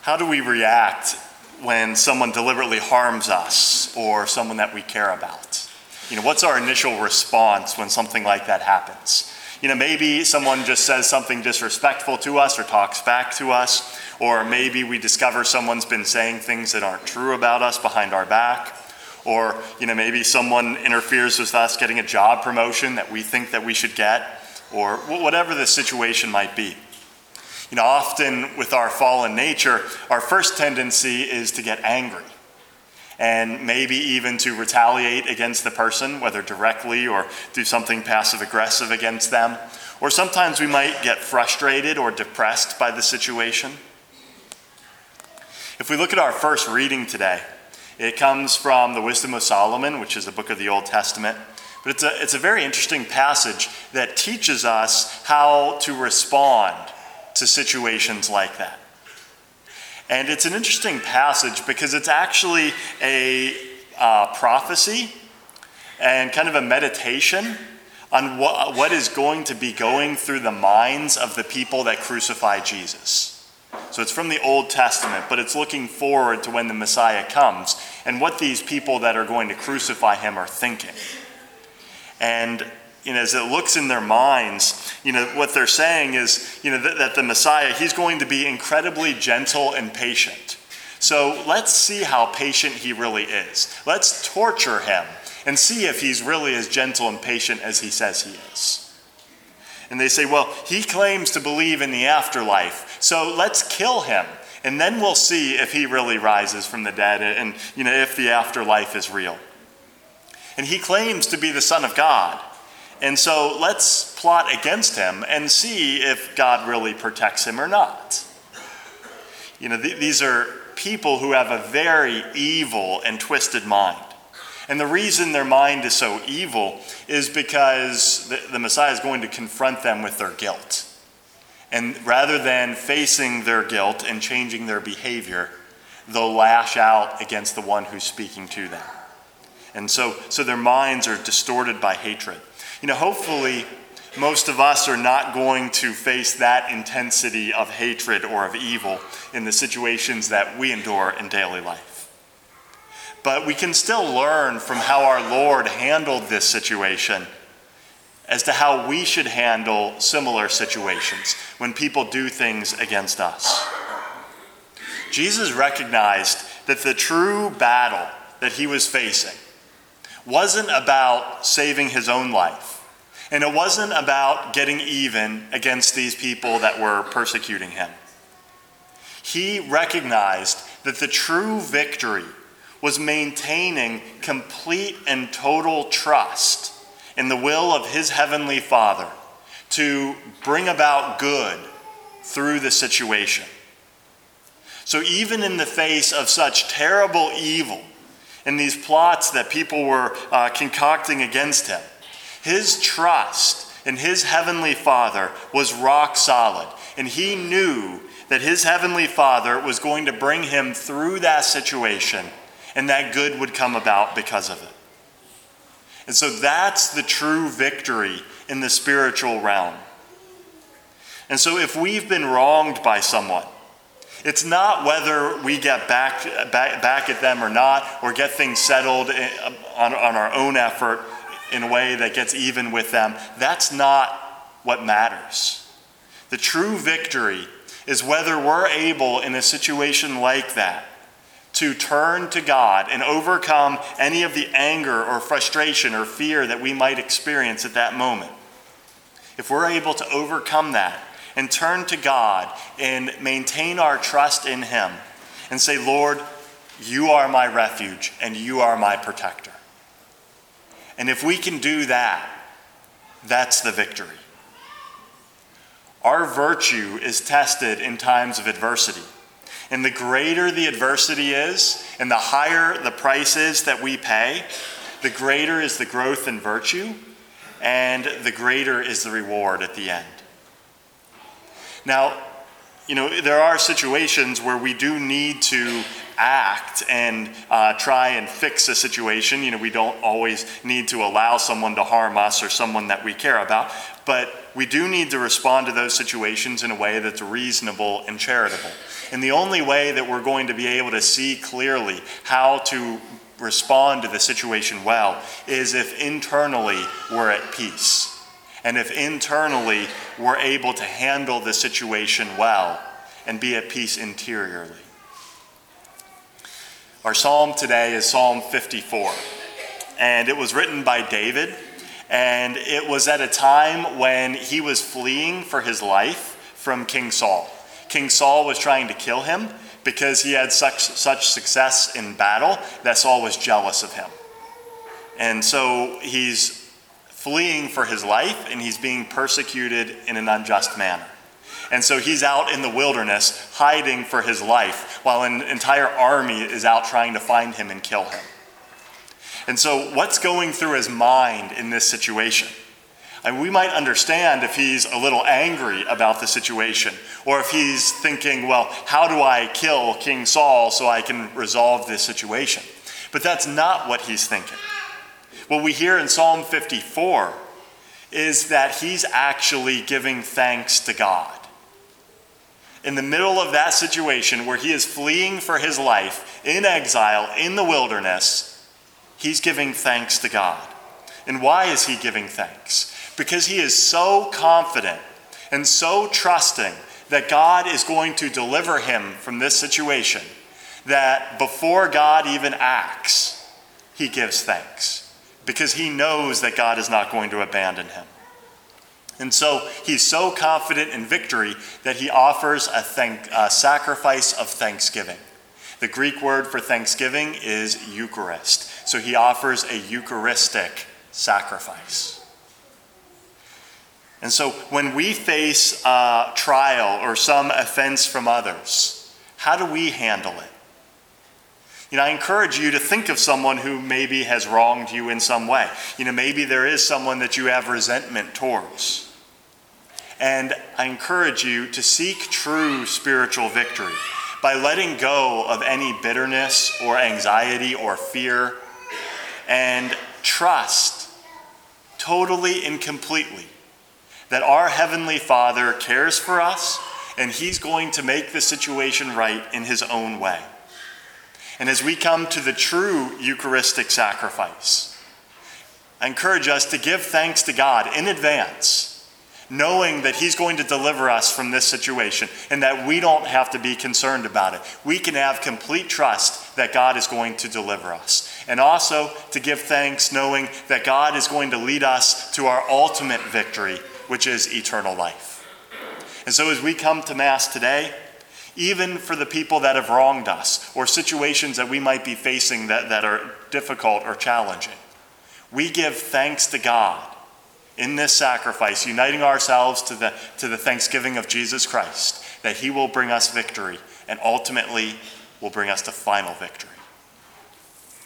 How do we react when someone deliberately harms us or someone that we care about? What's our initial response when something like that happens? Maybe someone just says something disrespectful to us or talks back to us, or maybe we discover someone's been saying things that aren't true about us behind our back, or maybe someone interferes with us getting a job promotion that we think that we should get, or whatever the situation might be. Often with our fallen nature, our first tendency is to get angry and maybe even to retaliate against the person, whether directly or do something passive-aggressive against them. Or sometimes we might get frustrated or depressed by the situation. If we look at our first reading today, it comes from the Wisdom of Solomon, which is a book of the Old Testament. But it's a very interesting passage that teaches us how to respond to situations like that. And it's an interesting passage because it's actually a prophecy and kind of a meditation on what is going to be going through the minds of the people that crucify Jesus. So it's from the Old Testament, but it's looking forward to when the Messiah comes and what these people that are going to crucify him are thinking. And as it looks in their minds, what they're saying is, that the Messiah, he's going to be incredibly gentle and patient. So let's see how patient he really is. Let's torture him and see if he's really as gentle and patient as he says he is. And they say, well, he claims to believe in the afterlife, so let's kill him, and then we'll see if he really rises from the dead and, if the afterlife is real. And he claims to be the Son of God. And so let's plot against him and see if God really protects him or not. These are people who have a very evil and twisted mind. And the reason their mind is so evil is because the Messiah is going to confront them with their guilt. And rather than facing their guilt and changing their behavior, they'll lash out against the one who's speaking to them. And so their minds are distorted by hatred. Hopefully, most of us are not going to face that intensity of hatred or of evil in the situations that we endure in daily life. But we can still learn from how our Lord handled this situation as to how we should handle similar situations when people do things against us. Jesus recognized that the true battle that he was facing wasn't about saving his own life. And it wasn't about getting even against these people that were persecuting him. He recognized that the true victory was maintaining complete and total trust in the will of his heavenly Father to bring about good through the situation. So even in the face of such terrible evil and these plots that people were concocting against him, his trust in his heavenly Father was rock solid, and he knew that his heavenly Father was going to bring him through that situation, and that good would come about because of it. And so that's the true victory in the spiritual realm. And so if we've been wronged by someone, it's not whether we get back at them or not, or get things settled on our own effort in a way that gets even with them. That's not what matters. The true victory is whether we're able in a situation like that to turn to God and overcome any of the anger or frustration or fear that we might experience at that moment. If we're able to overcome that and turn to God and maintain our trust in him and say, Lord, you are my refuge and you are my protector. And if we can do that, that's the victory. Our virtue is tested in times of adversity. And the greater the adversity is, and the higher the price is that we pay, the greater is the growth in virtue, and the greater is the reward at the end. Now, there are situations where we do need to act and try and fix a situation. We don't always need to allow someone to harm us or someone that we care about, but we do need to respond to those situations in a way that's reasonable and charitable. And the only way that we're going to be able to see clearly how to respond to the situation well is if internally we're at peace. And if internally we're able to handle the situation well and be at peace interiorly. Our psalm today is Psalm 54, and it was written by David, and it was at a time when he was fleeing for his life from King Saul. King Saul was trying to kill him because he had such success in battle that Saul was jealous of him. And so he's fleeing for his life, and he's being persecuted in an unjust manner. And so he's out in the wilderness hiding for his life while an entire army is out trying to find him and kill him. And so what's going through his mind in this situation? And we might understand if he's a little angry about the situation, or if he's thinking, well, how do I kill King Saul so I can resolve this situation? But that's not what he's thinking. What we hear in Psalm 54 is that he's actually giving thanks to God. In the middle of that situation where he is fleeing for his life, in exile, in the wilderness, he's giving thanks to God. And why is he giving thanks? Because he is so confident and so trusting that God is going to deliver him from this situation that before God even acts, he gives thanks. Because he knows that God is not going to abandon him. And so he's so confident in victory that he offers a sacrifice of thanksgiving. The Greek word for thanksgiving is Eucharist. So he offers a Eucharistic sacrifice. And so when we face a trial or some offense from others, how do we handle it? I encourage you to think of someone who maybe has wronged you in some way. Maybe there is someone that you have resentment towards. And I encourage you to seek true spiritual victory by letting go of any bitterness or anxiety or fear and trust totally and completely that our Heavenly Father cares for us and he's going to make the situation right in his own way. And as we come to the true Eucharistic sacrifice, I encourage us to give thanks to God in advance, knowing that he's going to deliver us from this situation and that we don't have to be concerned about it. We can have complete trust that God is going to deliver us. And also to give thanks knowing that God is going to lead us to our ultimate victory, which is eternal life. And so as we come to Mass today, even for the people that have wronged us or situations that we might be facing that are difficult or challenging, we give thanks to God in this sacrifice, uniting ourselves to the thanksgiving of Jesus Christ, that he will bring us victory and ultimately will bring us to final victory.